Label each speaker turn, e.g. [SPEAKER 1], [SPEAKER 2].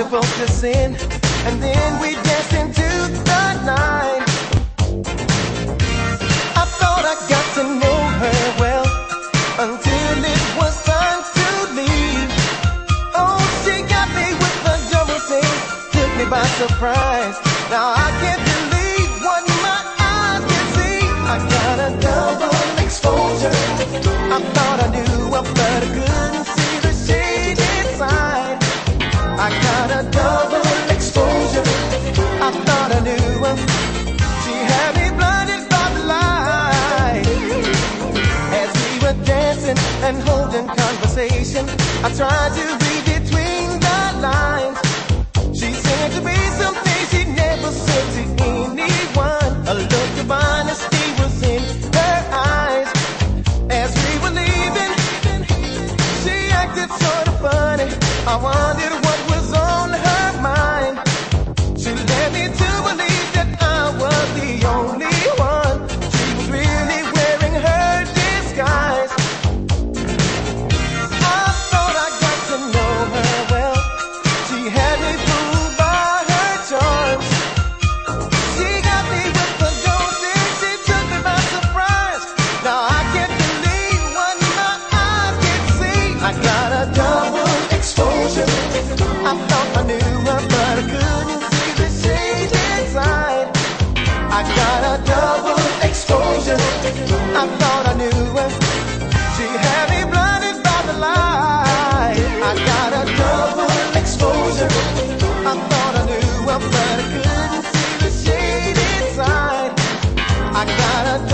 [SPEAKER 1] to focus in, and then we danced into the night. I thought I got to know her well until it was time to leave. Oh, she got me with the double take, took me by surprise. Now I can't believe what my eyes can see. I got a double exposure. I thought I knew her, but I couldn't see the shade inside. I got a double exposure. I thought I knew her. She had me blinded by the light. As we were dancing and holding conversation, I tried to read between the lines. She said to me something she never said to anyone. A look of honesty was in her eyes. As we were leaving, she acted sort of funny. I wondered what was on her mind. She led me to believe that I was the only one. She was really wearing her disguise. I thought I got to know her well. She had me fooled by her charms. She got me with the dosage. She took me by surprise. Now I can't believe what my eyes can see. I got a double exposure. I thought I knew her, but I couldn't see the shade inside. I got a double exposure. I thought I knew her. She had me blinded by the light. I got a double exposure. I thought I knew her, but I couldn't see the shade inside. I got a